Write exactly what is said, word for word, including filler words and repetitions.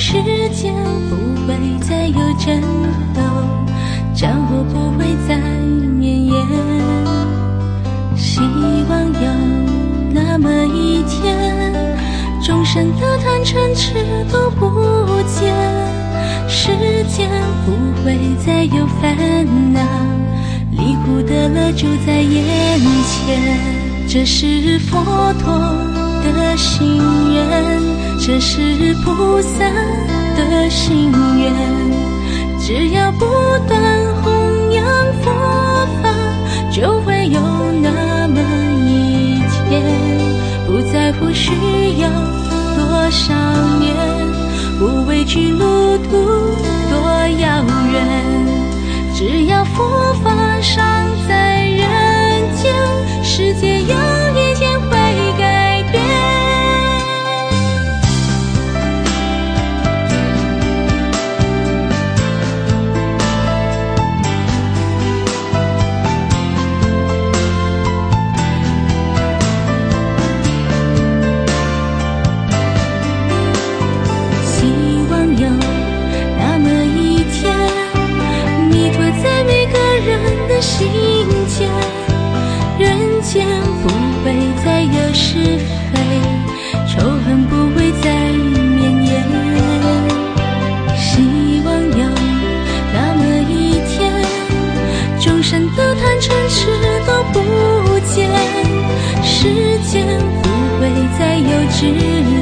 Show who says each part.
Speaker 1: 世间不会再有争斗，战火不会再绵延。希望有那么一天，众生的贪嗔痴都不见，世间不会再有烦恼，离苦的乐住在眼前。这是佛陀的心愿，这是菩萨的心愿，只要不断弘扬佛法，就会有那么一天，不在乎需要多少年，不畏惧路途多遥远，只要佛法尚在人间，世界有一天会改变。心间，人间不会再有是非，仇恨不会再绵延。希望有那么一天，众生的贪嗔痴都不见，世间不会再有执